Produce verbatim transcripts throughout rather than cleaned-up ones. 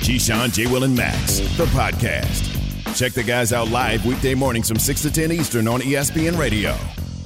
Keyshawn, J. Will, and Max, the podcast. Check the guys out live weekday mornings from six to ten Eastern on E S P N Radio.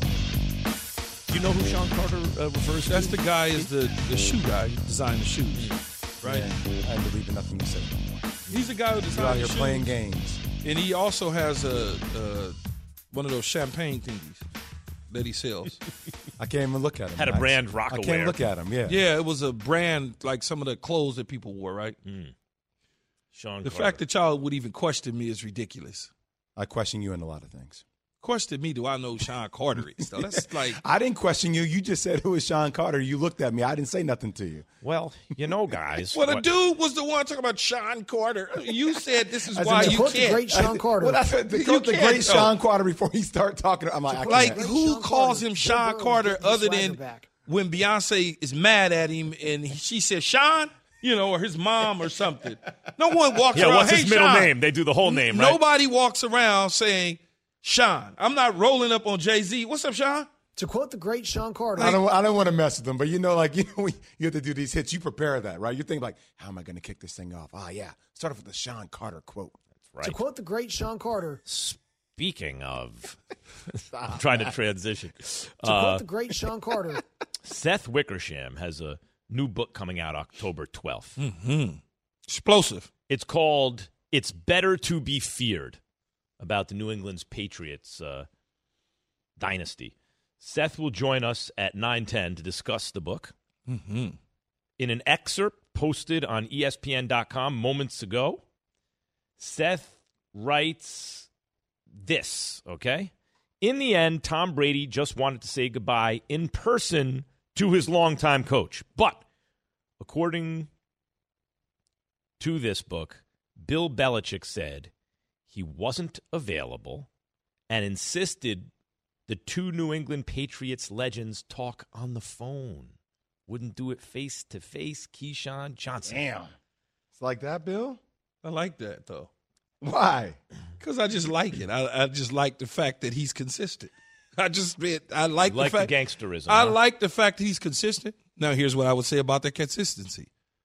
You know who Sean Carter uh, refers to? That's the guy is the, the shoe guy who designed the shoes, right? Yeah, I believe in nothing you say. He's the guy who You're designed out the here shoes. playing games. And he also has a, a one of those champagne thingies that he sells. I can't even look at him. Had a Max. brand I Rockaware. can't look at him, yeah. Yeah, it was a brand like some of the clothes that people wore, right? Mm. Sean The Carter. fact that y'all would even question me is ridiculous. I question you in a lot of things. Question me, do I know who Sean Carter is? Though? That's like I didn't question you. You just said it was Sean Carter. You looked at me. I didn't say nothing to you. Well, you know, guys. well, the what- dude was the one talking about Sean Carter. You said this is As why in the you quote can't. the great Sean Carter. Well, that's what, the, You quote the can't, great though. Sean Carter before he start talking. I'm like, I Like, can't. who Sean calls Carter. him Bill Sean Burrow Carter getting the other swagger than back. when Beyonce is mad at him and he, she says Sean, you know, or his mom or something? No one walks Yeah, around. what's hey, his middle Sean. name? They do the whole name, right? Nobody walks around saying Sean. I'm not rolling up on Jay-Z. What's up, Sean? To quote the great Sean Carter, I don't. I don't want to mess with them, but you know, like you know, we, you have to do these hits. You prepare that, right? You think like, how am I going to kick this thing off? Ah, yeah. Start off with the Sean Carter quote. Right. to quote the great Sean Carter, Speaking of, I'm trying to transition. to Uh, quote the great Sean Carter, Seth Wickersham has a new book coming out October twelfth. Mm-hmm. Explosive. It's called "It's Better to Be Feared," about the New England's Patriots uh, dynasty. Seth will join us at nine ten to discuss the book. Mm-hmm. In an excerpt posted on E S P N dot com moments ago, Seth writes this, okay? In the end, Tom Brady just wanted to say goodbye in person to his longtime coach. But according to this book, Bill Belichick said he wasn't available and insisted the two New England Patriots legends talk on the phone. Wouldn't do it face-to-face, Keyshawn Johnson. Damn. It's like that, Bill. I like that, though. Why? Because I just like it. I, I just like the fact that he's consistent. I just, I like, Like the the fact. gangsterism. I huh? like the fact that he's consistent. Now, here's what I would say about that consistency.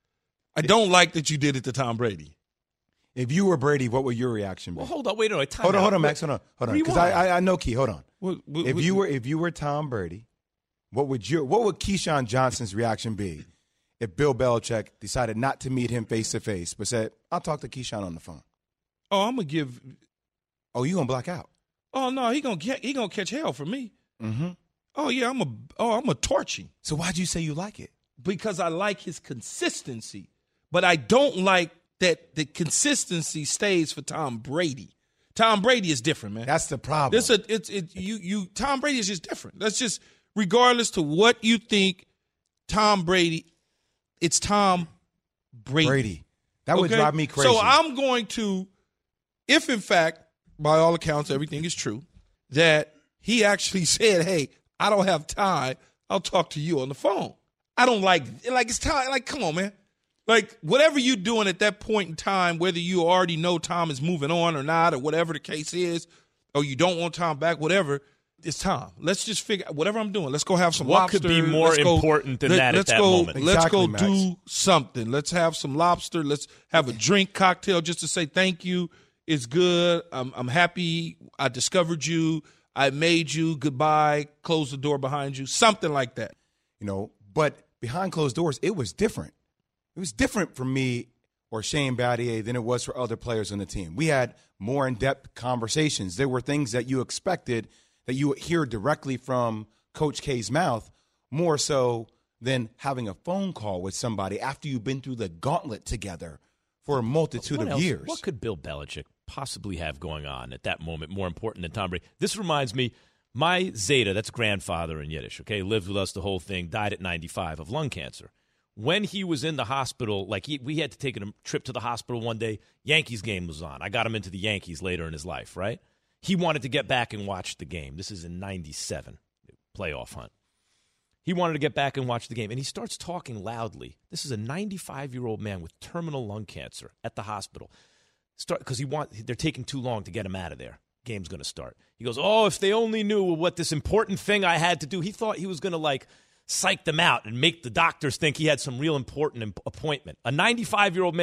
I don't like that you did it to Tom Brady. If you were Brady, what would your reaction be? Well, hold on. Wait a minute. Time hold on, out. hold on, Max. Hold on, hold on. Because I, I, I know Key. Hold on. What, what, If what- you were, if you were Tom Brady, what would your, what would Keyshawn Johnson's reaction be if Bill Belichick decided not to meet him face to face, but said, "I'll talk to Keyshawn on the phone"? oh, I'm gonna give. Oh, you gonna black out? Oh no, he gonna get, he gonna catch hell for me. Mm-hmm. Oh yeah, I'm a. Oh, I'm a torch him So why'd you say you like it? because I like his consistency, but I don't like that the consistency stays for Tom Brady. Tom Brady is different, man. That's the problem. This a it's it you you Tom Brady is just different. That's just regardless to what you think, Tom Brady, it's Tom Brady. Brady. That would Okay? drive me crazy. So I'm going to, if in fact, by all accounts, everything is true, that he actually said, "Hey, I don't have time. I'll talk to you on the phone." I don't like like it's time. Like, come on, man. Like, whatever you're doing at that point in time, whether you already know Tom is moving on or not, or whatever the case is, or you don't want Tom back, whatever, it's Tom. Let's just figure whatever I'm doing. Let's go have some What lobster. could be more Let's go- important than let- that at let's that go, moment? Let's Exactly, go Max. do something. Let's have some lobster. Let's have a drink cocktail just to say thank you. It's good. I'm, I'm happy. I discovered you. I made you. Goodbye. Close the door behind you. Something like that. you know, but behind closed doors, it was different. It was different for me or Shane Battier than it was for other players on the team. We had more in-depth conversations. There were things that you expected that you would hear directly from Coach K's mouth, more so than having a phone call with somebody after you've been through the gauntlet together for a multitude What of else- years. What could Bill Belichick possibly have going on at that moment more important than Tom Brady? This reminds me, my Zeta, that's grandfather in Yiddish, okay, lived with us the whole thing, died at ninety-five of lung cancer. When he was in the hospital, like he, we had to take a trip to the hospital one day, Yankees game was on. I got him into the Yankees later in his life, right? He wanted to get back and watch the game. This is in ninety-seven, playoff hunt. He wanted to get back and watch the game, and he starts talking loudly. This is a ninety-five-year-old man with terminal lung cancer at the hospital. Start because he want they're taking too long to get him out of there. Game's going to start. He goes, "Oh, if they only knew what this important thing I had to do." He thought he was going to like psych them out and make the doctors think he had some real important imp- appointment. A ninety-five-year-old man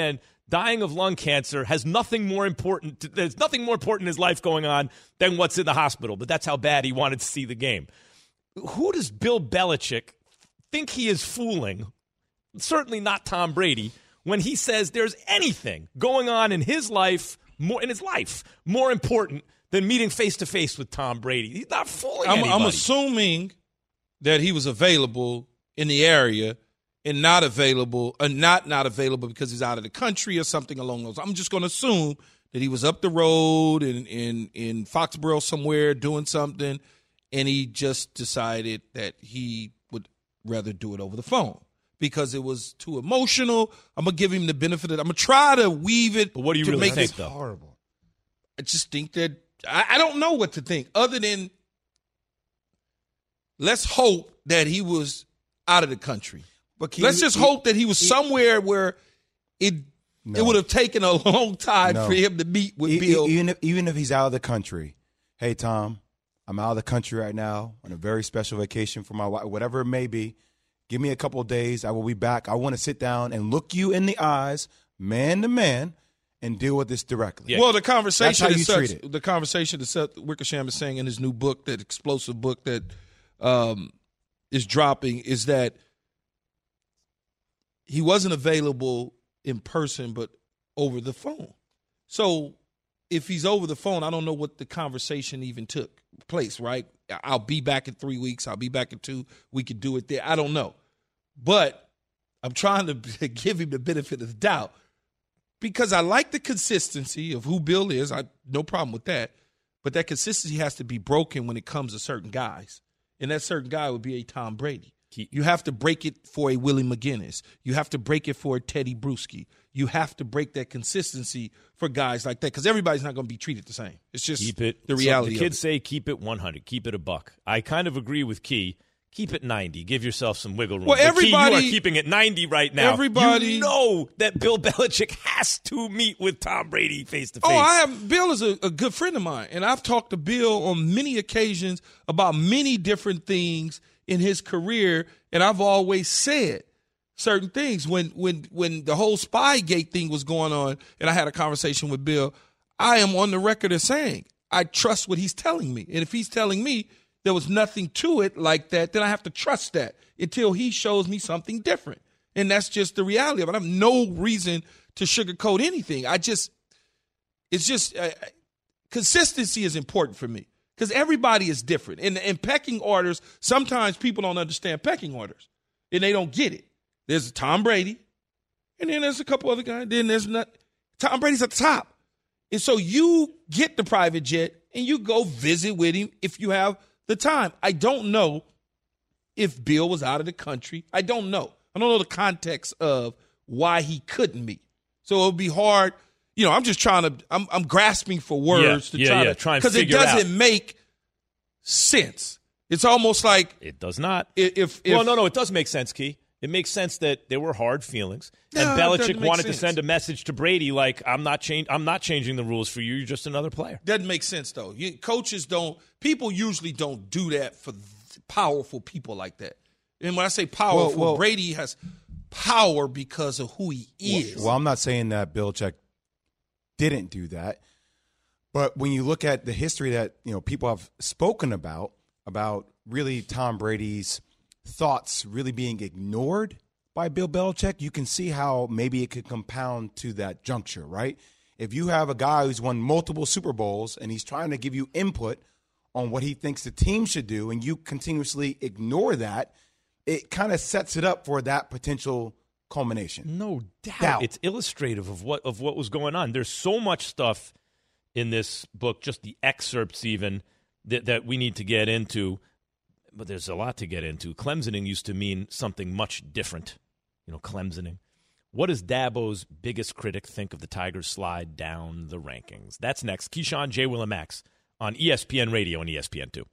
dying of lung cancer has nothing more important. To, there's nothing more important in his life going on than what's in the hospital. But that's how bad he wanted to see the game. Who does Bill Belichick think he is fooling? Certainly not Tom Brady when he says there's anything going on in his life, more in his life, more important than meeting face to face with Tom Brady. He's not fooling I'm, anybody. I'm assuming that he was available in the area and not available, or not not available because he's out of the country or something along those. I'm just going to assume that he was up the road in, in, in Foxborough somewhere doing something, and he just decided that he would rather do it over the phone because it was too emotional. I'm going to give him the benefit of it. I'm going to try to weave it. But what do you to really make think, it though? Horrible. I just think that I, I don't know what to think other than let's hope that he was out of the country. But Let's you, just hope that he was somewhere where it No. it would have taken a long time No. for him to meet with E- Bill. e- even if, even if he's out of the country, hey Tom, I'm out of the country right now on a very special vacation for my wife, whatever it may be. Give me a couple of days. I will be back. I want to sit down and look you in the eyes, man to man, and deal with this directly. Yeah. Well, the conversation That's how that you Seth, treat it. the conversation that Seth Wickersham is saying in his new book, that explosive book that um, is dropping, is that he wasn't available in person, but over the phone. So if he's over the phone, I don't know what the conversation even took place, right? I'll be back in three weeks. I'll be back in two. We could do it there. I don't know. But I'm trying to give him the benefit of the doubt because I like the consistency of who Bill is. I no problem with that. But that consistency has to be broken when it comes to certain guys. And that certain guy would be a Tom Brady. You have to break it for a Willie McGinnis. You have to break it for a Teddy Bruschi. You have to break that consistency for guys like that because everybody's not going to be treated the same. It's just Keep it. the so reality the of kids it. say keep it one hundred, keep it a buck. I kind of agree with Key. Keep it ninety. Give yourself some wiggle room. Well, But everybody- Key, you are keeping it ninety right now. everybody- you know that Bill Belichick has to meet with Tom Brady face to face. Oh, I have. Bill is a, a good friend of mine, and I've talked to Bill on many occasions about many different things in his career, and I've always said certain things. When when when the whole Spygate thing was going on, and I had a conversation with Bill, I am on the record as saying I trust what he's telling me, and if he's telling me there was nothing to it like that, then I have to trust that until he shows me something different, and that's just the reality of it. I have no reason to sugarcoat anything. I just it's just uh, consistency is important for me. Because everybody is different. And in pecking orders, sometimes people don't understand pecking orders. And they don't get it. There's Tom Brady. And then there's a couple other guys. Then there's not. Tom Brady's at the top. And so you get the private jet and you go visit with him if you have the time. I don't know if Bill was out of the country. I don't know. I don't know the context of why he couldn't meet. So it would be hard. You know, I'm just trying to, I'm, I'm grasping for words Yeah, to yeah, try yeah. to, Try and because it figure it doesn't out. make sense. It's almost like It does not. if, if, if well, no, no, it does make sense, Key. It makes sense that there were hard feelings, No, and it Belichick doesn't make wanted to sense. send a message to Brady like, "I'm not change, I'm not changing the rules for you. You're just another player." doesn't make sense though. You, coaches don't, people usually don't do that for powerful people like that. And when I say powerful, Well, well- Brady has power because of who he is. Well, I'm not saying that Belichick didn't do that, but when you look at the history that you know people have spoken about, about really Tom Brady's thoughts really being ignored by Bill Belichick, you can see how maybe it could compound to that juncture, right? If you have a guy who's won multiple Super Bowls and he's trying to give you input on what he thinks the team should do, and you continuously ignore that, it kind of sets it up for that potential culmination. No doubt. Doubt. It's illustrative of what of what was going on. There's so much stuff in this book, just the excerpts even, that, that we need to get into. But there's a lot to get into. Clemsoning used to mean something much different. You know, Clemsoning. What does Dabo's biggest critic think of the Tigers' slide down the rankings? That's next. Keyshawn, J. Will, and Max on E S P N Radio and E S P N two.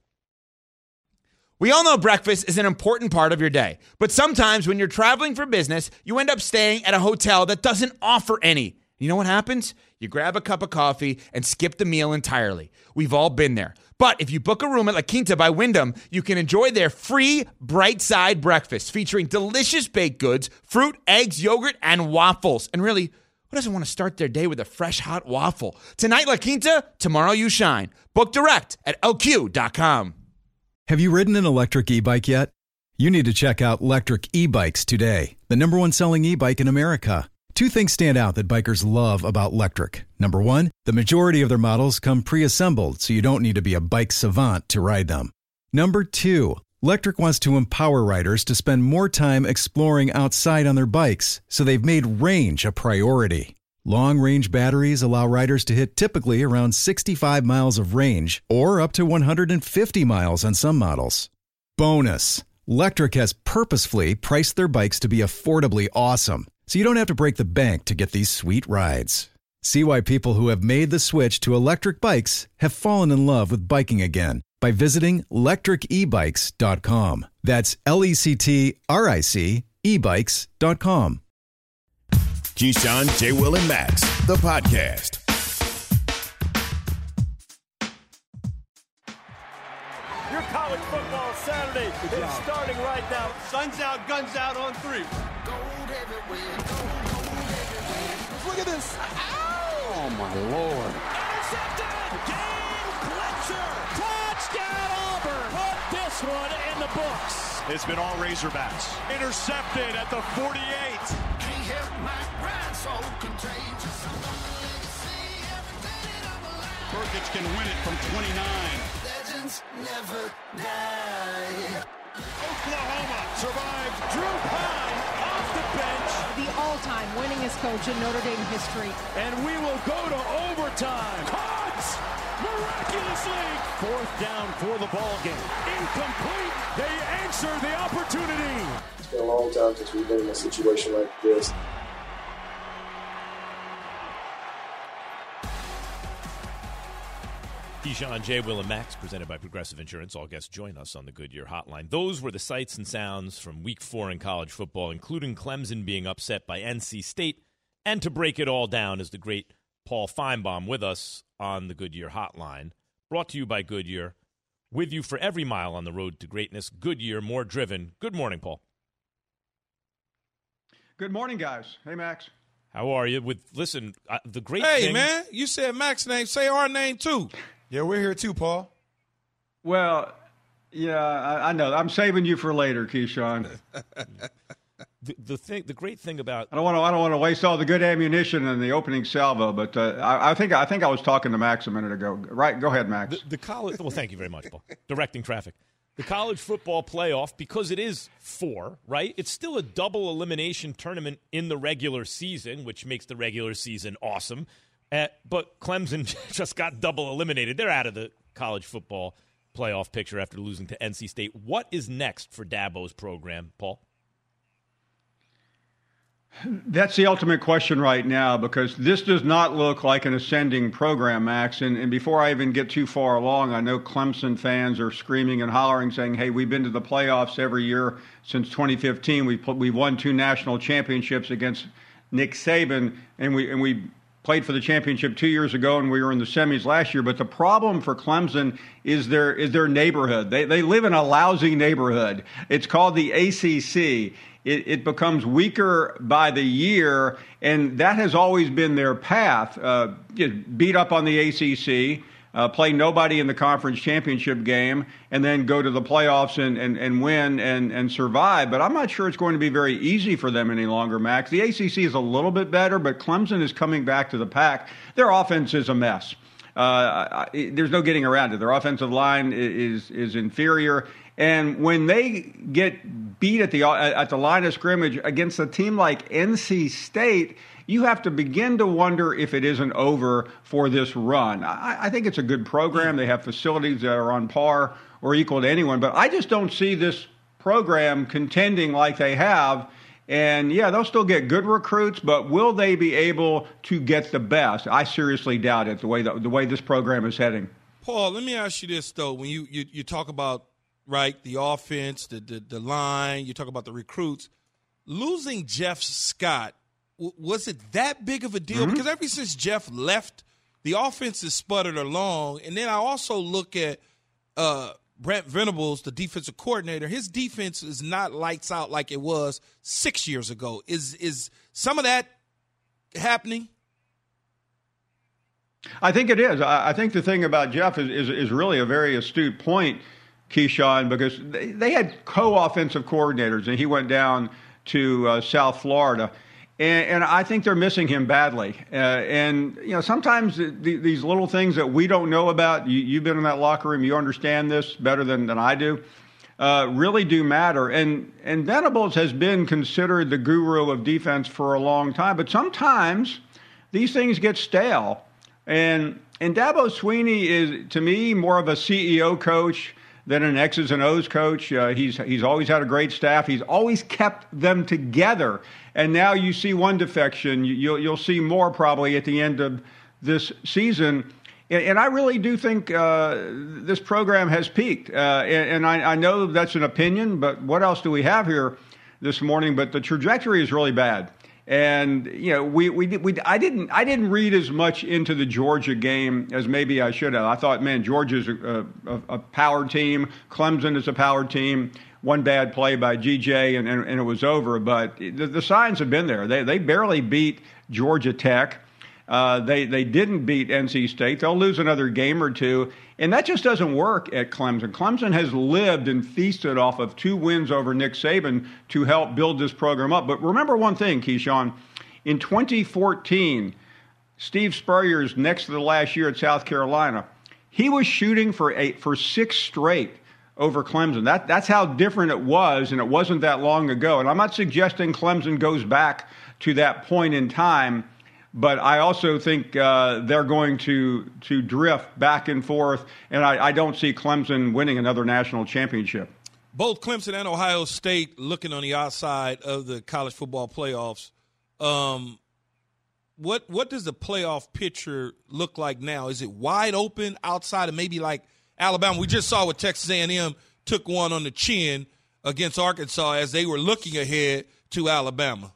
We all know breakfast is an important part of your day, but sometimes when you're traveling for business, you end up staying at a hotel that doesn't offer any. You know what happens? You grab a cup of coffee and skip the meal entirely. We've all been there. But if you book a room at La Quinta by Wyndham, you can enjoy their free Bright Side breakfast featuring delicious baked goods, fruit, eggs, yogurt, and waffles. And really, Who doesn't want to start their day with a fresh, hot waffle? Tonight, La Quinta, tomorrow you shine. Book direct at L Q dot com. Have you ridden an electric e-bike yet? You need to check out Lectric E-Bikes today, the number one selling e-bike in America. Two things stand out that bikers love about Lectric. Number one, the majority of their models come pre-assembled, so you don't need to be a bike savant to ride them. Number two, Lectric wants to empower riders to spend more time exploring outside on their bikes, so they've made range a priority. Long-range batteries allow riders to hit typically around sixty-five miles of range, or up to one hundred fifty miles on some models. Bonus, Lectric has purposefully priced their bikes to be affordably awesome, so you don't have to break the bank to get these sweet rides. See why people who have made the switch to electric bikes have fallen in love with biking again by visiting lectric e bikes dot com. That's L E C T R I C e bikes dot com. Keyshawn, J. Will, and Max, the podcast. Your college football Saturday is starting right now. Sun's out, guns out on three. Look at this. Ow! Oh, my Lord. Intercepted! Game Fletcher! Touchdown, Auburn! Put this one in the books. It's been all Razorbacks. Intercepted at the forty-eight. Burkett can win it from twenty-nine. Legends never die. Oklahoma survived. Drew Pine off the bench. The all-time winningest coach in Notre Dame history. And we will go to overtime. Caught! Miraculously! Fourth down for the ball game. Incomplete. They answer the opportunity. It's been a long time since we've been in a situation like this. Keyshawn, J. Will, and Max, presented by Progressive Insurance. All guests join us on the Goodyear Hotline. Those were the sights and sounds from Week Four in college football, including Clemson being upset by N C State. And to break it all down is the great Paul Feinbaum with us on the Goodyear Hotline. Brought to you by Goodyear. With you for every mile on the road to greatness. Goodyear, more driven. Good morning, Paul. Good morning, guys. Hey, Max. How are you? With listen, uh, the great hey, thing. Hey, man, you said Max's name. Say our name, too. Yeah, we're here too, Paul. Well, yeah, I, I know. I'm saving you for later, Keyshawn. the, the thing, the great thing about I don't want to. I don't want to waste all the good ammunition in the opening salvo, but uh, I, I think I think I was talking to Max a minute ago. Right? Go ahead, Max. The, the college. Well, thank you very much, Paul. Directing traffic. The college football playoff, because it is four, right? It's still a double elimination tournament in the regular season, which makes the regular season awesome. Uh, but Clemson just got double eliminated. They're out of the college football playoff picture after losing to N C State. What is next for Dabo's program, Paul? That's the ultimate question right now, because this does not look like an ascending program, Max. And, and before I even get too far along, I know Clemson fans are screaming and hollering, saying, hey, we've been to the playoffs every year since twenty fifteen. We've, we've won two national championships against Nick Saban, and we and we played for the championship two years ago, and we were in the semis last year. But the problem for Clemson is their is their neighborhood. They they live in a lousy neighborhood. It's called the A C C. It, it becomes weaker by the year, and that has always been their path. Uh, beat up on the A C C, uh, play nobody in the conference championship game, and then go to the playoffs and, and, and win and, and survive. But I'm not sure it's going to be very easy for them any longer, Max. The A C C is a little bit better, but Clemson is coming back to the pack. Their offense is a mess. Uh, I, there's no getting around it. Their offensive line is is inferior. And when they get beat at the at the line of scrimmage against a team like N C State, you have to begin to wonder if it isn't over for this run. I, I think it's a good program. They have facilities that are on par or equal to anyone. But I just don't see this program contending like they have. And, yeah, they'll still get good recruits, but will they be able to get the best? I seriously doubt it, the way the, the way this program is heading. Paul, let me ask you this, though. When you, you, you talk about, right, the offense, the, the, the line, you talk about the recruits, losing Jeff Scott, w- was it that big of a deal? Mm-hmm. Because ever since Jeff left, the offense has sputtered along. And then I also look at uh, – Brent Venables, the defensive coordinator, his defense is not lights out like it was six years ago. Is is some of that happening? I think it is. I think the thing about Jeff is, is, is really a very astute point, Keyshawn, because they, they had co-offensive coordinators, and he went down to uh, South Florida. And, and I think they're missing him badly. Uh, and, you know, sometimes the, these little things that we don't know about, you, you've been in that locker room, you understand this better than, than I do, uh, really do matter. And, and Venables has been considered the guru of defense for a long time. But sometimes these things get stale. And and Dabo Swinney is, to me, more of a C E O coach than an X's and O's coach. Uh, he's he's always had a great staff. He's always kept them together. And now you see one defection. You'll you'll see more probably at the end of this season. And, and I really do think uh, this program has peaked. Uh, and and I, I know that's an opinion, but what else do we have here this morning? But the trajectory is really bad. And you know, we we we I didn't I didn't read as much into the Georgia game as maybe I should have. I thought, man, Georgia's a, a, a power team. Clemson is a power team. One bad play by G J, and, and, and it was over. But the, the signs have been there. They they barely beat Georgia Tech. Uh, they they didn't beat N C State. They'll lose another game or two. And that just doesn't work at Clemson. Clemson has lived and feasted off of two wins over Nick Saban to help build this program up. But remember one thing, Keyshawn. In twenty fourteen, Steve Spurrier's next to the last year at South Carolina, he was shooting for eight, for six straight over Clemson. That, that's how different it was, and it wasn't that long ago. And I'm not suggesting Clemson goes back to that point in time, but I also think uh, they're going to to drift back and forth, and I, I don't see Clemson winning another national championship. Both Clemson and Ohio State looking on the outside of the college football playoffs. Um, what what does the playoff picture look like now? Is it wide open outside of maybe like Alabama? We just saw what Texas A and M took one on the chin against Arkansas as they were looking ahead to Alabama.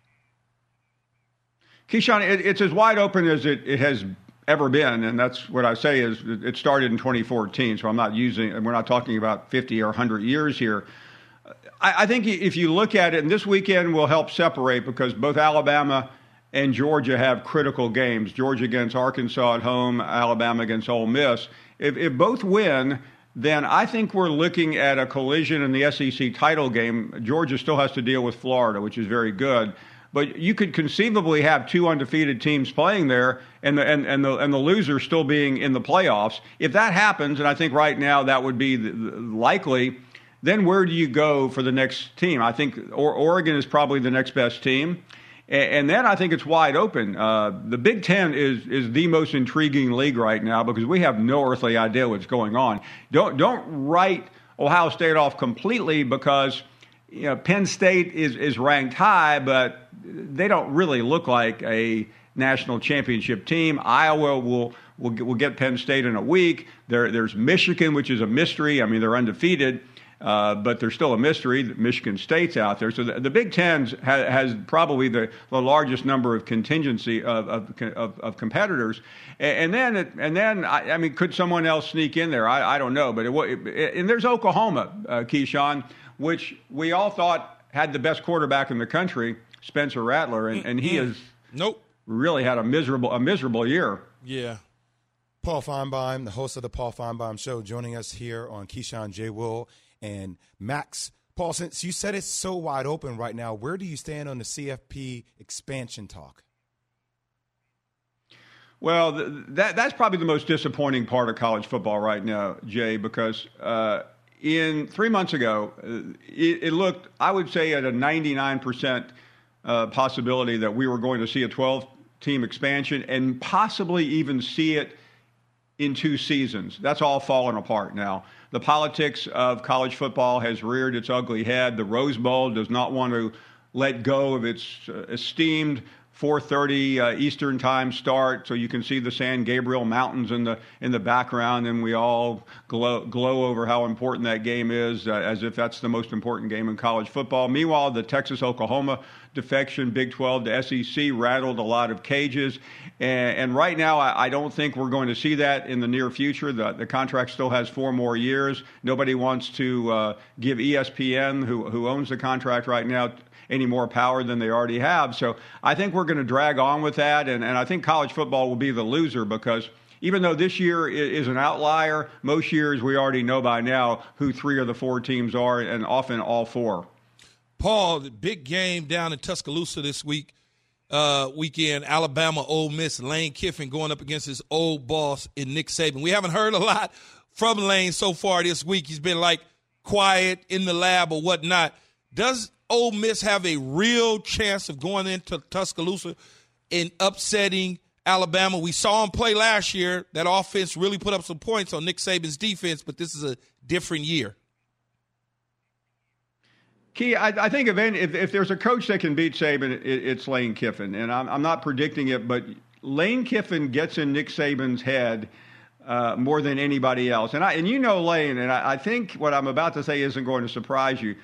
Keyshawn, it, it's as wide open as it, it has ever been, and that's what I say is it started in twenty fourteen, so I'm not using, we're not talking about fifty or one hundred years here. I, I think if you look at it, and this weekend will help separate because both Alabama and Georgia have critical games, Georgia against Arkansas at home, Alabama against Ole Miss. If, if both win, then I think we're looking at a collision in the S E C title game. Georgia still has to deal with Florida, which is very good. But you could conceivably have two undefeated teams playing there, and the and, and the and the loser still being in the playoffs. If that happens, and I think right now that would be the, the likely, then where do you go for the next team? I think or, Oregon is probably the next best team, and, and then I think it's wide open. Uh, the Big Ten is is the most intriguing league right now because we have no earthly idea what's going on. Don't don't write Ohio State off completely because you know Penn State is is ranked high, but they don't really look like a national championship team. Iowa will will will get Penn State in a week. There, there's Michigan, which is a mystery. I mean, they're undefeated, uh, but they're still a mystery. Michigan State's out there. So the, the Big Ten ha, has probably the, the largest number of contingency of of, of, of competitors. And, and then, it, and then I, I mean, could someone else sneak in there? I, I don't know. But it, it, and there's Oklahoma, uh, Keyshawn, which we all thought had the best quarterback in the country, Spencer Rattler, and, and he has nope. really had a miserable a miserable year. Yeah. Paul Feinbaum, the host of the Paul Feinbaum Show, joining us here on Keyshawn, J. Will, and Max. Paul, since you said it's so wide open right now, where do you stand on the C F P expansion talk? Well, th- that that's probably the most disappointing part of college football right now, Jay, because uh, in three months ago, uh, it, it looked, I would say, at a ninety-nine percent Uh, possibility that we were going to see a twelve-team expansion and possibly even see it in two seasons. That's all fallen apart now. The politics of college football has reared its ugly head. The Rose Bowl does not want to let go of its uh, esteemed four thirty uh, Eastern time start, so you can see the San Gabriel Mountains in the in the background, and we all glow, glow over how important that game is, uh, as if that's the most important game in college football. Meanwhile, the Texas-Oklahoma defection, Big twelve to S E C, rattled a lot of cages, and, and right now I, I don't think we're going to see that in the near future. The, the contract still has four more years. Nobody wants to uh, give E S P N, who who owns the contract right now, any more power than they already have. So I think we're going to drag on with that, and, and I think college football will be the loser because even though this year is an outlier, most years we already know by now who three of the four teams are, and often all four. Paul, the big game down in Tuscaloosa this week, uh, weekend, Alabama, Ole Miss, Lane Kiffin going up against his old boss in Nick Saban. We haven't heard a lot from Lane so far this week. He's been like quiet in the lab or whatnot. Does Ole Miss have a real chance of going into Tuscaloosa and upsetting Alabama? We saw him play last year. That offense really put up some points on Nick Saban's defense, but this is a different year. Key, I, I think if, any, if if there's a coach that can beat Saban, it, it's Lane Kiffin. And I'm, I'm not predicting it, but Lane Kiffin gets in Nick Saban's head uh, more than anybody else. And I and you know Lane, and I, I think what I'm about to say isn't going to surprise you.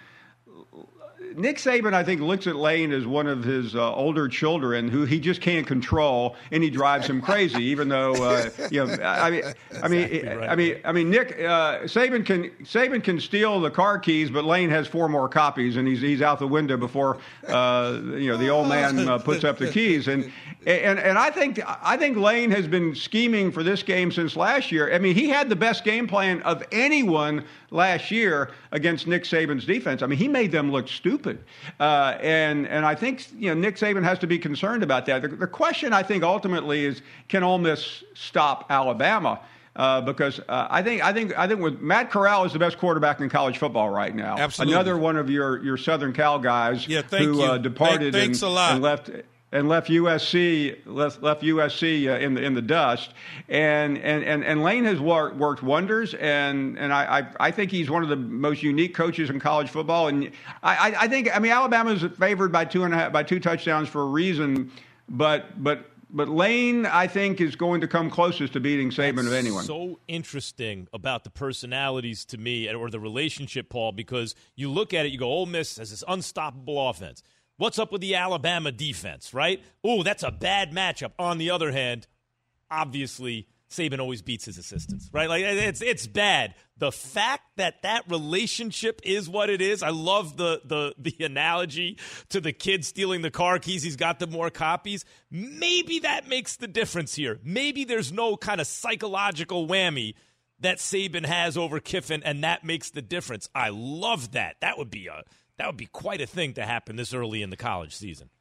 Nick Saban, I think, looks at Lane as one of his uh, older children who he just can't control, and he drives him crazy. Even though, uh, you know, I mean, I mean, exactly right. I mean, I mean, Nick uh, Saban can Saban can steal the car keys, but Lane has four more copies, and he's he's out the window before uh, you know the old man uh, puts up the keys. And and and I think I think Lane has been scheming for this game since last year. I mean, he had the best game plan of anyone last year against Nick Saban's defense. I mean, he made them look stupid. Uh, and and I think, you know, Nick Saban has to be concerned about that. The, the question, I think, ultimately is, can Ole Miss stop Alabama? Uh, because uh, I think I think I think with Matt Corral is the best quarterback in college football right now. Absolutely. Another one of your, your Southern Cal guys yeah, thank who you. Uh, departed Thank, thanks and, a lot. and left. And left U S C left, left U S C uh, in the in the dust, and and and, and Lane has worked, worked wonders, and and I, I I think he's one of the most unique coaches in college football, and I I think I mean Alabama's favored by two and a half by two touchdowns for a reason, but but. But Lane, I think, is going to come closest to beating Saban That's of anyone. So interesting about the personalities to me, or the relationship, Paul, because you look at it, you go, Ole Miss has this unstoppable offense. What's up with the Alabama defense, right? Oh, that's a bad matchup. On the other hand, obviously, Saban always beats his assistants, right? Like, it's it's bad. The fact that that relationship is what it is, I love the the the analogy to the kid stealing the car keys. He's got the more copies. Maybe that makes the difference here. Maybe there's no kind of psychological whammy that Saban has over Kiffin, and that makes the difference. I love that. That would be a that would be quite a thing to happen this early in the college season.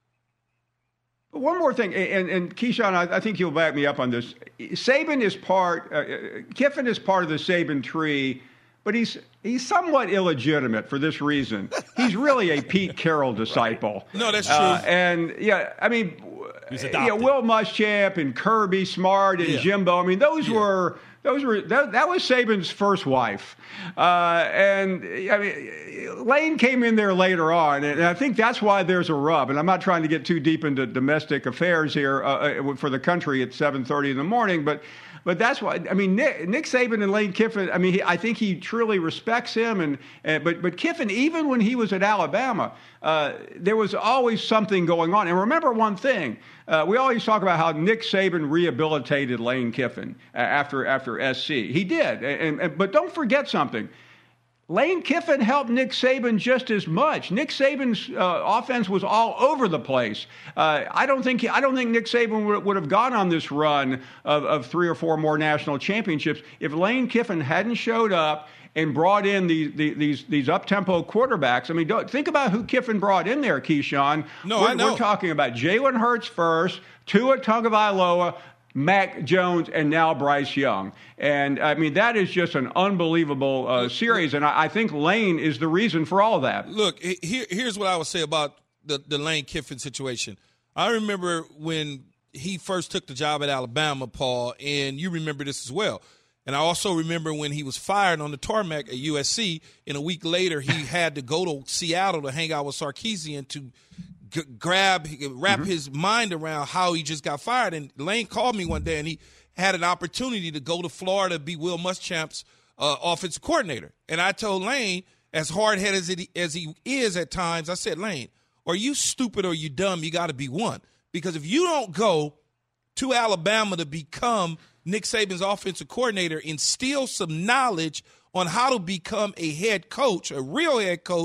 One more thing, and, and Keyshawn, I, I think you'll back me up on this. Saban is part, uh, Kiffin is part of the Saban tree, but he's he's somewhat illegitimate for this reason. He's really a Pete Carroll disciple. No, that's true. Uh, and, yeah, I mean, yeah, Will Muschamp and Kirby Smart and yeah. Jimbo, I mean, those yeah. were... Those were that, that was Saban's first wife, uh, and I mean Lane came in there later on, and I think that's why there's a rub. And I'm not trying to get too deep into domestic affairs here uh, for the country at seven thirty in the morning, but but that's why I mean Nick, Nick Saban and Lane Kiffin. I mean he, I think he truly respects him, and, and but but Kiffin, even when he was at Alabama, uh, there was always something going on. And remember one thing. Uh, we always talk about how Nick Saban rehabilitated Lane Kiffin uh, after after S C. He did, and, and, but don't forget something. Lane Kiffin helped Nick Saban just as much. Nick Saban's uh, offense was all over the place. Uh, I don't think he, I don't think Nick Saban would, would have gone on this run of, of three or four more national championships if Lane Kiffin hadn't showed up and brought in these these these up-tempo quarterbacks. I mean, don't, think about who Kiffin brought in there, Keyshawn. No, we're, I know. We're talking about Jalen Hurts first, Tua Tagovailoa, Mac Jones, and now Bryce Young. And, I mean, that is just an unbelievable uh, series, and I, I think Lane is the reason for all of that. Look, here, here's what I would say about the, the Lane Kiffin situation. I remember when he first took the job at Alabama, Paul, and you remember this as well. And I also remember when he was fired on the tarmac at U S C, and a week later he had to go to Seattle to hang out with Sarkisian to g- grab, wrap mm-hmm. his mind around how he just got fired. And Lane called me one day, and he had an opportunity to go to Florida to be Will Muschamp's uh, offensive coordinator. And I told Lane, as hard-headed as, it, as he is at times, I said, Lane, are you stupid or are you dumb? You got to be one. Because if you don't go to Alabama to become Nick Saban's offensive coordinator, instill some knowledge on how to become a head coach, a real head coach,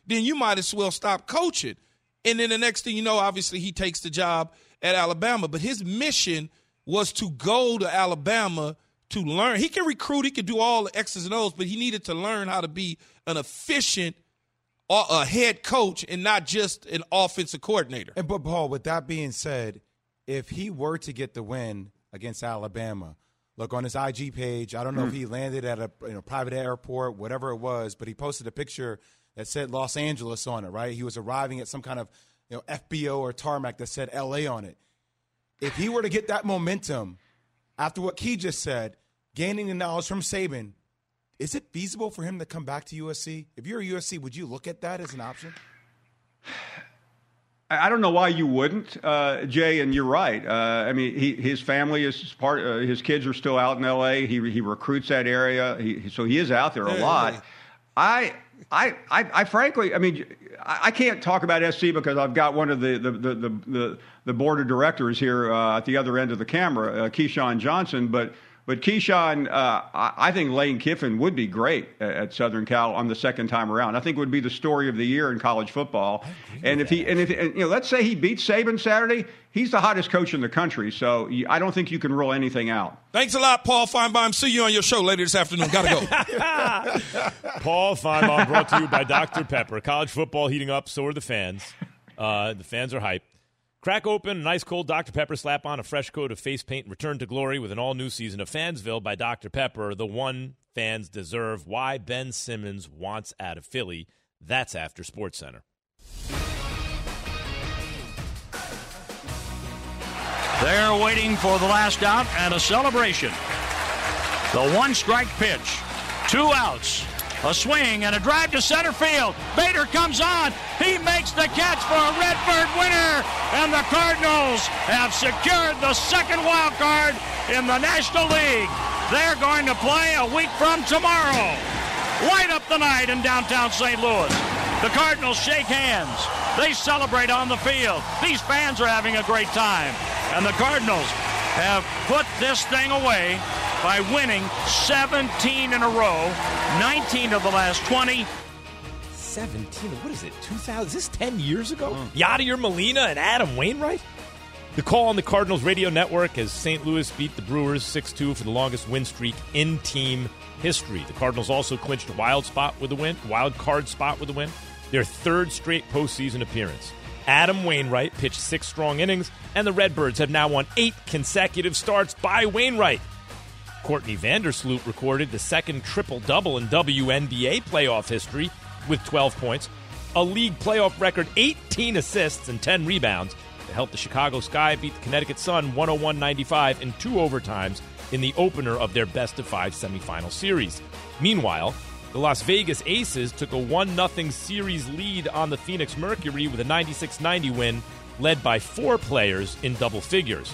then you might as well stop coaching. And then the next thing you know, obviously he takes the job at Alabama. But his mission was to go to Alabama to learn. He can recruit, he can do all the X's and O's, but he needed to learn how to be an efficient a head coach and not just an offensive coordinator. And but Paul, with that being said, if he were to get the win against Alabama, look on his I G page, I don't know mm. if he landed at a you know, private airport, whatever it was, but he posted a picture that said Los Angeles on it, right? He was arriving at some kind of you know F B O or tarmac that said L A on it. If he were to get that momentum after what Key just said, gaining the knowledge from Saban, is it feasible for him to come back to U S C? If you're a U S C, would you look at that as an option? I don't know why you wouldn't, uh, Jay, and you're right. Uh, I mean, he, his family is part. Uh, his kids are still out in L A. He he recruits that area, he, so he is out there a hey, lot. Hey. I, I, I, I, frankly, I mean, I, I can't talk about S C because I've got one of the the the the, the, the board of directors here uh, at the other end of the camera, uh, Keyshawn Johnson, but. But Keyshawn, uh, I think Lane Kiffin would be great at Southern Cal on the second time around. I think it would be the story of the year in college football. And if he, and if and, you know, let's say he beats Saban Saturday, he's the hottest coach in the country. So I don't think you can rule anything out. Thanks a lot, Paul Feinbaum. See you on your show later this afternoon. Gotta go. Paul Feinbaum, brought to you by Doctor Pepper. College football heating up, so are the fans. Uh, the fans are hyped. Crack open an ice cold Doctor Pepper, slap on a fresh coat of face paint, and return to glory with an all-new season of Fansville by Doctor Pepper, the one fans deserve. Why Ben Simmons wants out of Philly. That's after SportsCenter. They're waiting for the last out and a celebration. The one-strike pitch. Two outs. A swing and a drive to center field. Bader comes on. He makes the catch for a Redbird winner. And the Cardinals have secured the second wild card in the National League. They're going to play a week from tomorrow. Light up the night in downtown Saint Louis. The Cardinals shake hands. They celebrate on the field. These fans are having a great time. And the Cardinals have put this thing away by winning seventeen in a row, nineteen of the last twenty. seventeen, what is it, two thousand? Is this ten years ago? Mm. Yadier Molina and Adam Wainwright? The call on the Cardinals radio network as Saint Louis beat the Brewers six two for the longest win streak in team history. The Cardinals also clinched a wild spot with a win, wild card spot with a win, their third straight postseason appearance. Adam Wainwright pitched six strong innings, and the Redbirds have now won eight consecutive starts by Wainwright. Courtney Vandersloot recorded the second triple-double in W N B A playoff history with twelve points, a league playoff record eighteen assists and ten rebounds to help the Chicago Sky beat the Connecticut Sun one oh one ninety-five in two overtimes in the opener of their best-of-five semifinal series. Meanwhile, the Las Vegas Aces took a one nothing series lead on the Phoenix Mercury with a ninety-six ninety win led by four players in double figures.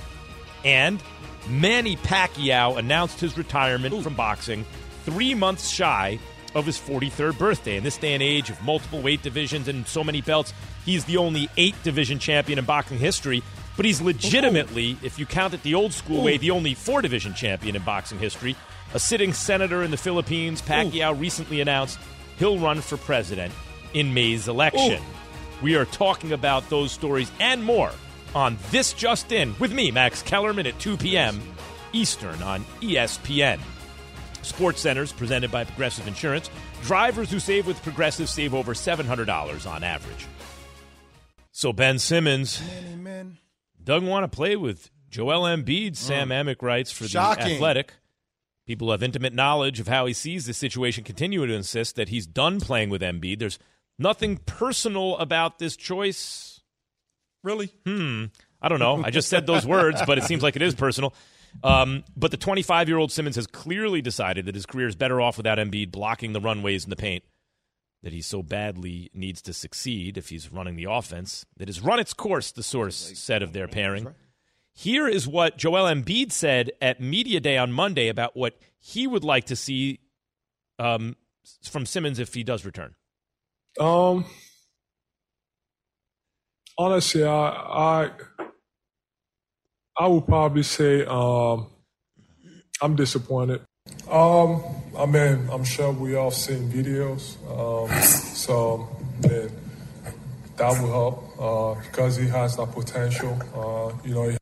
And Manny Pacquiao announced his retirement Ooh. from boxing three months shy of his forty-third birthday. In this day and age of multiple weight divisions and so many belts, he's the only eight-division champion in boxing history, but he's legitimately, Ooh. if you count it the old-school Ooh. way, the only four-division champion in boxing history. A sitting senator in the Philippines, Pacquiao Ooh. recently announced he'll run for president in May's election. Ooh. We are talking about those stories and more on This Just In with me, Max Kellerman, at two p.m. Eastern on E S P N. SportsCenter's presented by Progressive Insurance. Drivers who save with Progressive save over seven hundred dollars on average. So Ben Simmons man, man. doesn't want to play with Joel Embiid, Sam mm. Amick writes for Shocking. The Athletic. People who have intimate knowledge of how he sees the situation continue to insist that he's done playing with Embiid. There's nothing personal about this choice. Really? Hmm. I don't know. I just said those words, but it seems like it is personal. Um, but the twenty-five-year-old Simmons has clearly decided that his career is better off without Embiid blocking the runways in the paint, that he so badly needs to succeed if he's running the offense. That has run its course, the source said of their pairing. Here is what Joel Embiid said at Media Day on Monday about what he would like to see um, from Simmons if he does return. Um. Honestly, I, I I would probably say um, I'm disappointed. Um, I mean, I'm sure we all seen videos. Um, so then that will help uh, because he has that potential. Uh, you know. He-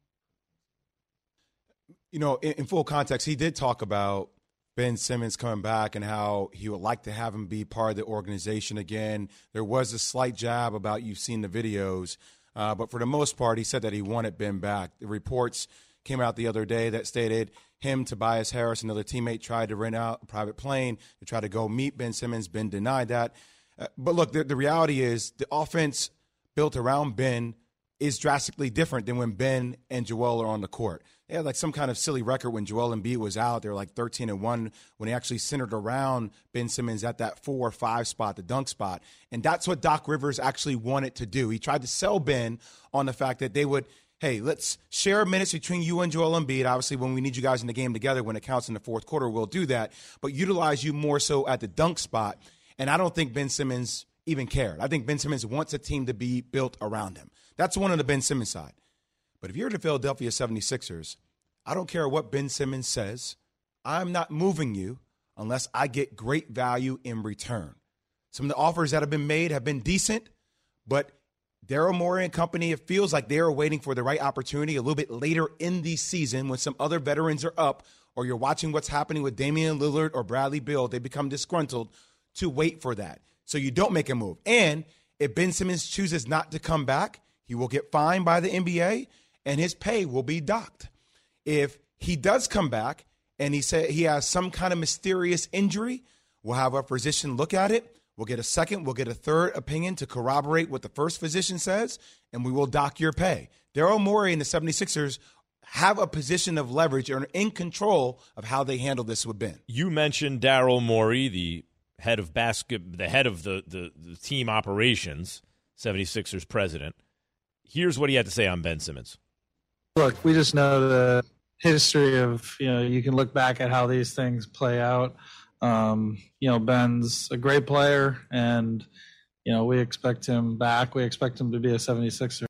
you know, in, in full context, he did talk about Ben Simmons coming back and how he would like to have him be part of the organization again. There was a slight jab about, you've seen the videos, uh, but for the most part, he said that he wanted Ben back. The reports came out the other day that stated him, Tobias Harris, another teammate, tried to rent out a private plane to try to go meet Ben Simmons. Ben denied that. Uh, but look, the, the reality is the offense built around Ben is drastically different than when Ben and Joel are on the court. They had like some kind of silly record when Joel Embiid was out. They were like thirteen and one when he actually centered around Ben Simmons at that four or five spot, the dunk spot. And that's what Doc Rivers actually wanted to do. He tried to sell Ben on the fact that they would, hey, let's share minutes between you and Joel Embiid. Obviously, when we need you guys in the game together, when it counts in the fourth quarter, we'll do that. But utilize you more so at the dunk spot. And I don't think Ben Simmons even cared. I think Ben Simmons wants a team to be built around him. That's one on the Ben Simmons side. But if you're the Philadelphia seventy-sixers, I don't care what Ben Simmons says. I'm not moving you unless I get great value in return. Some of the offers that have been made have been decent, but Daryl Morey and company, it feels like they are waiting for the right opportunity a little bit later in the season when some other veterans are up, or you're watching what's happening with Damian Lillard or Bradley Beal. They become disgruntled to wait for that. So you don't make a move. And if Ben Simmons chooses not to come back, he will get fined by the N B A and his pay will be docked. If he does come back and he said he has some kind of mysterious injury, we'll have our physician look at it. We'll get a second, we'll get a third opinion to corroborate what the first physician says, and we will dock your pay. Daryl Morey and the seventy-sixers have a position of leverage and are in control of how they handle this with Ben. You mentioned Daryl Morey, the head of basket, the head of the, the, the team operations, seventy-sixers president. Here's what he had to say on Ben Simmons. Look, we just know the history of, you know, you can look back at how these things play out. Um, you know, Ben's a great player, and, you know, we expect him back. We expect him to be a seventy-sixer.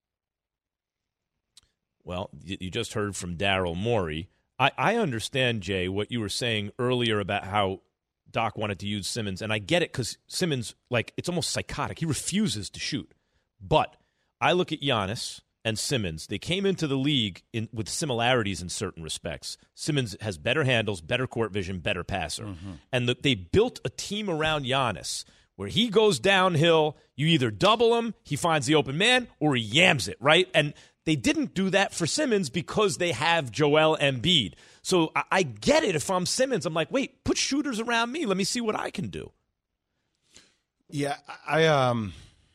Well, you just heard from Daryl Morey. I, I understand, Jay, what you were saying earlier about how Doc wanted to use Simmons, and I get it because Simmons, like, it's almost psychotic. He refuses to shoot. But I look at Giannis and Simmons. They came into the league in, with similarities in certain respects. Simmons has better handles, better court vision, better passer. Mm-hmm. And the, they built a team around Giannis where he goes downhill, you either double him, he finds the open man, or he yams it, right? And they didn't do that for Simmons because they have Joel Embiid. So I, I get it. If I'm Simmons, I'm like, wait, put shooters around me. Let me see what I can do. Yeah, I um,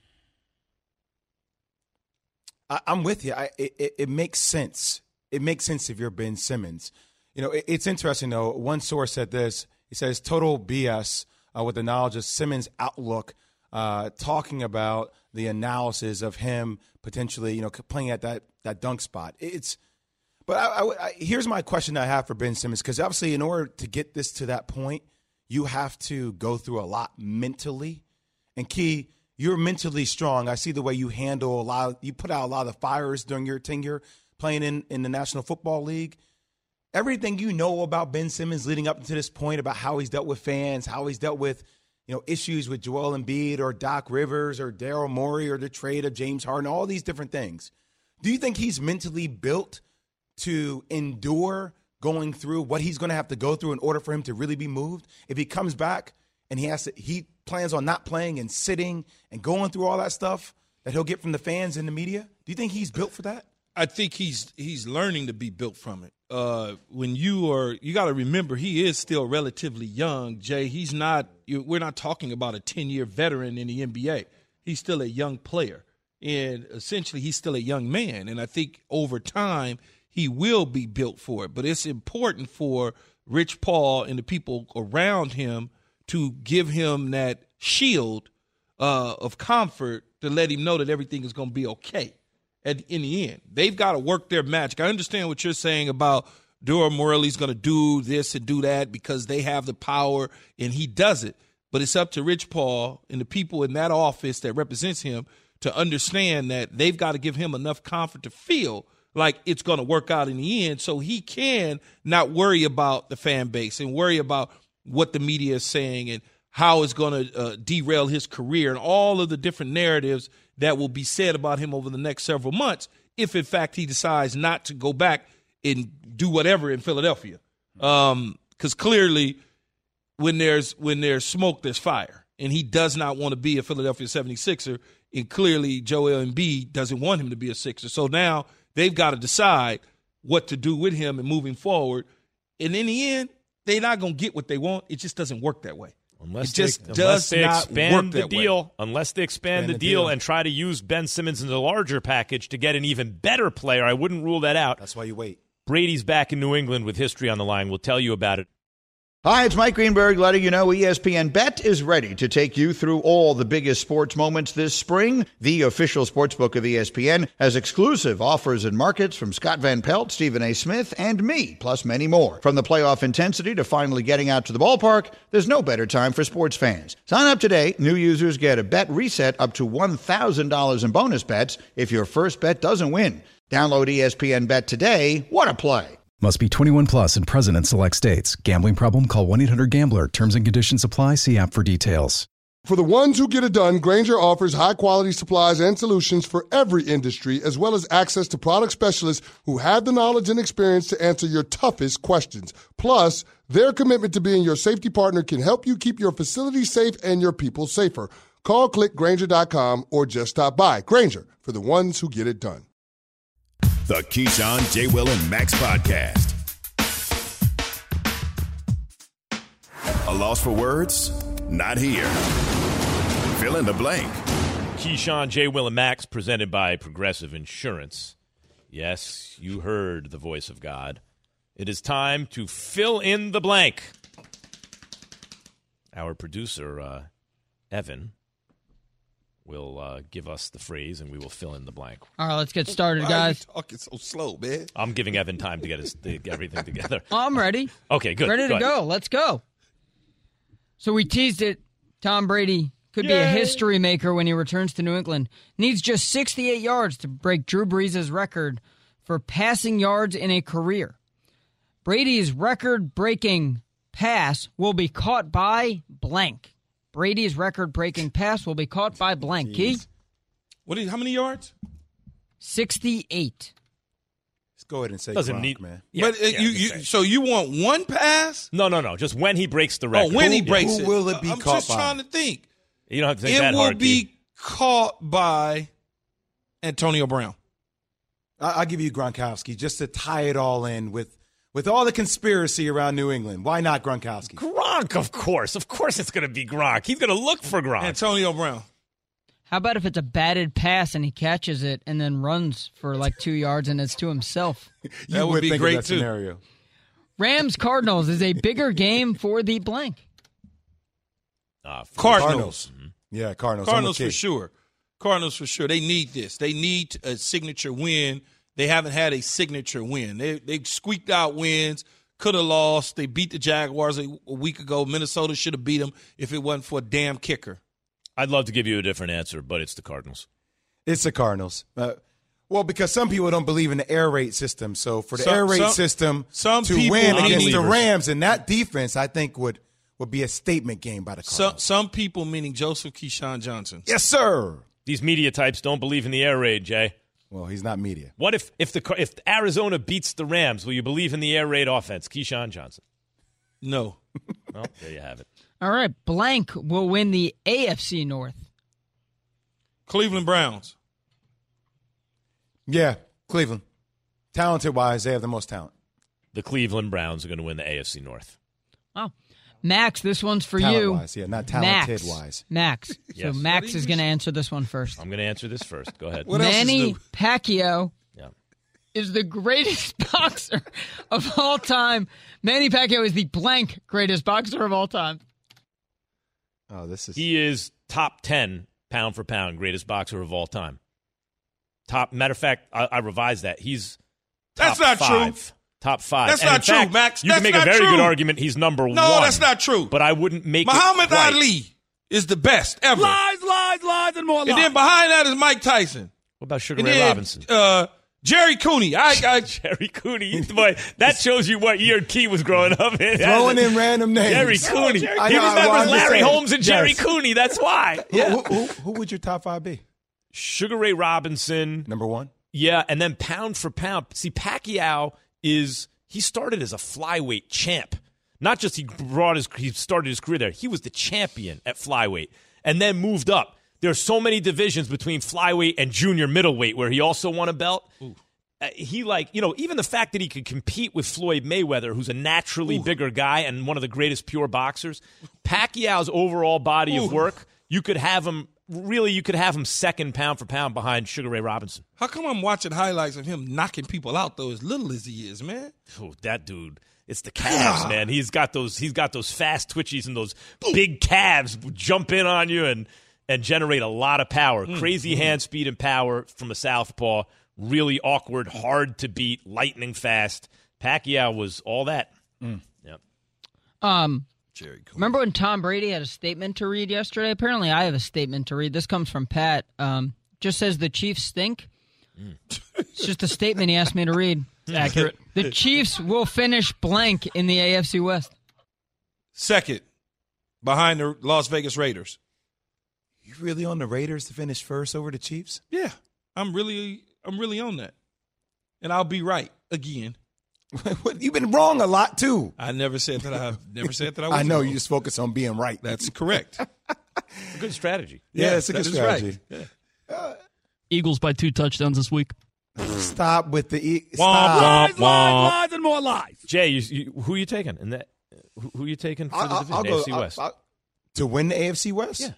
I, I'm with you. I, it, it makes sense. It makes sense if you're Ben Simmons. You know, it, it's interesting though. One source said this. He says total B S uh, with the knowledge of Simmons' outlook, uh, talking about the analysis of him potentially, you know, playing at that that dunk spot. It's, but I, I, I, here's my question I have for Ben Simmons, because obviously in order to get this to that point, you have to go through a lot mentally. And Key, you're mentally strong. I see the way you handle a lot of, you put out a lot of fires during your tenure playing in, in the National Football League. Everything you know about Ben Simmons leading up to this point, about how he's dealt with fans, how he's dealt with, you know, issues with Joel Embiid or Doc Rivers or Daryl Morey or the trade of James Harden, all these different things. Do you think he's mentally built to endure going through what he's going to have to go through in order for him to really be moved? If he comes back and he has to, he plans on not playing and sitting and going through all that stuff that he'll get from the fans and the media, do you think he's built for that? I think he's he's learning to be built from it. Uh, when you are, you got to remember he is still relatively young, Jay. He's not. You, we're not talking about a ten-year veteran in the N B A. He's still a young player, and essentially he's still a young man. And I think over time he will be built for it. But it's important for Rich Paul and the people around him to give him that shield uh, of comfort to let him know that everything is going to be okay. At, in the end, they've got to work their magic. I understand what you're saying about Daryl Morey's going to do this and do that because they have the power, and he does it. But it's up to Rich Paul and the people in that office that represents him to understand that they've got to give him enough comfort to feel like it's going to work out in the end so he can not worry about the fan base and worry about what the media is saying and how it's going to uh, derail his career and all of the different narratives that will be said about him over the next several months if, in fact, he decides not to go back and do whatever in Philadelphia. Um, because clearly when there's when there's smoke, there's fire. And he does not want to be a Philadelphia seventy-sixer. And clearly Joel Embiid doesn't want him to be a Sixer. So now they've got to decide what to do with him and moving forward. And in the end, they're not going to get what they want. It just doesn't work that way. Unless it just they, does unless they not expand work the that deal, way. unless they expand, Expand the, the deal, deal. and try to use Ben Simmons in the larger package to get an even better player, I wouldn't rule that out. That's why you wait. Brady's back in New England with history on the line. We'll tell you about it. Hi, it's Mike Greenberg letting you know E S P N Bet is ready to take you through all the biggest sports moments this spring. The official sportsbook of E S P N has exclusive offers and markets from Scott Van Pelt, Stephen A. Smith, and me, plus many more. From the playoff intensity to finally getting out to the ballpark, there's no better time for sports fans. Sign up today. New users get a bet reset up to one thousand dollars in bonus bets if your first bet doesn't win. Download E S P N Bet today. What a play. Must be twenty-one plus and present in select states. Gambling problem? Call one eight hundred gambler. Terms and conditions apply. See app for details. For the ones who get it done, Grainger offers high-quality supplies and solutions for every industry, as well as access to product specialists who have the knowledge and experience to answer your toughest questions. Plus, their commitment to being your safety partner can help you keep your facility safe and your people safer. Call, click Grainger dot com, or just stop by. Grainger, for the ones who get it done. The Keyshawn, J. Will, and Max Podcast. A loss for words? Not here. Fill in the blank. Keyshawn, J. Will, and Max, presented by Progressive Insurance. Yes, you heard the voice of God. It is time to fill in the blank. Our producer, uh, Evan, will uh, give us the phrase, and we will fill in the blank. All right, let's get started, Why guys. Are you talking so slow, man? I'm giving Evan time to get his to get everything together. I'm ready. Okay, good. Ready to go go. ahead. Let's go. So we teased it. Tom Brady could be a Yay. history maker when he returns to New England. Needs just sixty-eight yards to break Drew Brees' record for passing yards in a career. Brady's record-breaking pass will be caught by blank. Brady's record-breaking pass will be caught by blank. Jeez. Key? What? Is, how many yards? sixty-eight. Let's go ahead and say Doesn't Gronk, need- man. Yeah, but uh, yeah, you, just you, say it. so you want one pass? No, no, no. Just when he breaks the Oh, record. when he Yeah. breaks Who it. will it be I'm caught just by? trying to think. You don't have to think It that will hard. be Key. caught by Antonio Brown. I- I'll give you Gronkowski just to tie it all in with with all the conspiracy around New England. Why not Gronkowski? Gronk, of course. Of course it's going to be Gronk. He's going to look for Gronk. Antonio Brown. How about if it's a batted pass and he catches it and then runs for like two yards and it's to himself? You That would be think of great, that too. Scenario. Rams Cardinals is a bigger game for the blank. Uh, for- Cardinals. Yeah, Cardinals. Cardinals I'm for with you. sure. Cardinals for sure. They need this. They need a signature win. They haven't had a signature win. They they squeaked out wins, could have lost. They beat the Jaguars a, a week ago. Minnesota should have beat them if it wasn't for a damn kicker. I'd love to give you a different answer, but it's the Cardinals. It's the Cardinals. Uh, well, because some people don't believe in the air raid system. So for the Some- air raid some- system some to people win are against the believers. Rams and that defense, I think would would be a statement game by the Some Cardinals. some people, meaning Joseph Keyshawn Johnson. Yes, sir. These media types don't believe in the air raid, Jay. Well, he's not media. What if if the if Arizona beats the Rams? Will you believe in the air raid offense? Keyshawn Johnson. No. Well, there you have it. All right, blank will win the A F C North. Cleveland Browns. Yeah, Cleveland. Talented wise, they have the most talent. The Cleveland Browns are going to win the A F C North. Oh, Max, this one's for Talent you. wise, yeah, not Max. talented wise. Max. Yes. So Max is going to answer this one first. I'm going to answer this first. Go ahead. What else is Manny new? Pacquiao Yeah. is the greatest boxer of all time. Manny Pacquiao is the blank greatest boxer of all time. Oh, this is He is top ten pound for pound greatest boxer of all time. Top matter of fact, I, I revised that. He's top That's not five. true. Top five. That's And not in true, fact, Max. You That's can make a not very true. good argument. He's number No, one. that's not true. But I wouldn't make Muhammad it quite. Ali is the best ever. Lies, lies, lies, and more And lies. then behind that is Mike Tyson. What about Sugar And Ray then Robinson? uh, Jerry Cooney. I, I Jerry Cooney. Boy, that shows you what year Key was growing up in. Throwing in random names. Jerry Cooney. Jerry he Cooney. remembers Larry saying. Holmes and Jerry Yes. Cooney. That's why. Yeah. Who, who, who would your top five be? Sugar Ray Robinson. Number one? Yeah, and then pound for pound. See, Pacquiao is, he started as a flyweight champ. Not just he brought his, he started his career there. He was the champion at flyweight and then moved up. There's so many divisions between flyweight and junior middleweight where he also won a belt. Uh, he like, you know, even the fact that he could compete with Floyd Mayweather, who's a naturally Ooh. bigger guy and one of the greatest pure boxers. Pacquiao's overall body Ooh. of work, you could have him, really, you could have him second pound for pound behind Sugar Ray Robinson. How come I'm watching highlights of him knocking people out, though, as little as he is, man? Oh, that dude. It's the calves, man. He's got those he's got those fast twitchies and those big calves jump in on you and and generate a lot of power. Mm, Crazy mm. hand speed and power from a southpaw. Really awkward, hard to beat, lightning fast. Pacquiao was all that. Mm. Yep. Um, Jerry Cooney. Remember when Tom Brady had a statement to read yesterday? Apparently I have a statement to read. This comes from Pat. Um, just says the Chiefs stink. Mm. It's just a statement he asked me to read. It's accurate. The Chiefs will finish blank in the A F C West. Second, behind the Las Vegas Raiders. You really on the Raiders to finish first over the Chiefs? Yeah, I'm really, I'm really on that, and I'll be right again. You've been wrong a lot too. I never said that. I never said that. I was I know wrong. you just focus on being right. That's correct. A good strategy. Yeah, yeah it's a good strategy. Right. Yeah. Uh, Eagles by two touchdowns this week. Stop with the e- womp, stop. Lies, womp. lies, lies, and more lies. Jay, you, you, who are you taking? In that, who, who are you taking for I'll, the division? I'll go, A F C West I'll, I'll, to win the A F C West. Yeah,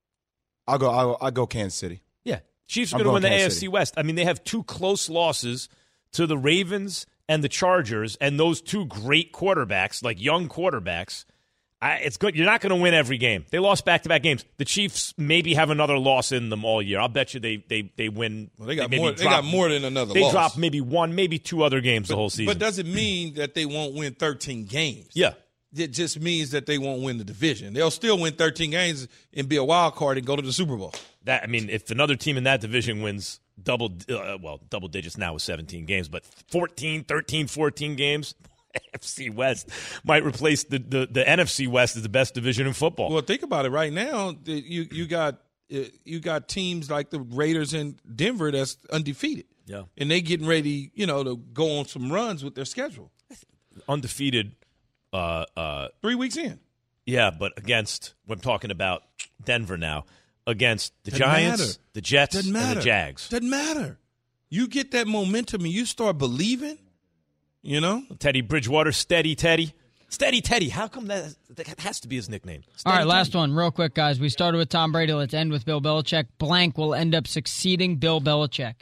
I'll go. I'll, I'll go Kansas City. Yeah, Chiefs are going to win the Kansas A F C City. West. I mean, they have two close losses to the Ravens and the Chargers, and those two great quarterbacks, like young quarterbacks. I, it's good. You're not going to win every game. They lost back-to-back games. The Chiefs maybe have another loss in them all year. I'll bet you they they they win. Well, they got they more. drop, they got more than another. They loss. drop maybe one, maybe two other games but, the whole season. But does it mean that they won't win thirteen games? Yeah. It just means that they won't win the division. They'll still win thirteen games and be a wild card and go to the Super Bowl. That I mean, if another team in that division wins double, uh, well, double digits now with seventeen games, but fourteen, thirteen, fourteen games. N F C West might replace the, the, the N F C West as the best division in football. Well, think about it right now. You you got you got teams like the Raiders in Denver that's undefeated. Yeah. And they getting ready, you know, to go on some runs with their schedule. Undefeated. Uh, uh, Three weeks in. Yeah, but against, I'm talking about Denver now, against the Doesn't Giants, matter. the Jets, Doesn't and matter. the Jags. Doesn't matter. You get that momentum and you start believing. You know? Teddy Bridgewater, Steady Teddy. Steady Teddy. How come that, that has to be his nickname? Steady All right, last Teddy. one, real quick, guys. We started with Tom Brady. Let's end with Bill Belichick. Blank will end up succeeding Bill Belichick.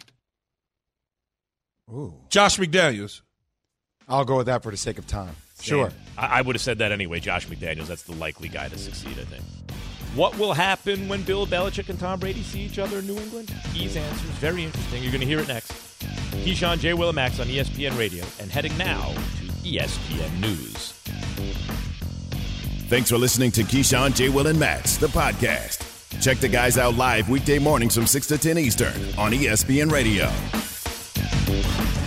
Ooh. Josh McDaniels. I'll go with that for the sake of time. Sure. I, I would have said that anyway. Josh McDaniels, that's the likely guy to succeed, I think. What will happen when Bill Belichick and Tom Brady see each other in New England? Keys answers. Very interesting. You're going to hear it next. Keyshawn, J. Will, and Max on E S P N Radio. And heading now to E S P N News. Thanks for listening to Keyshawn, J. Will, and Max, the podcast. Check the guys out live weekday mornings from six to ten Eastern on E S P N Radio.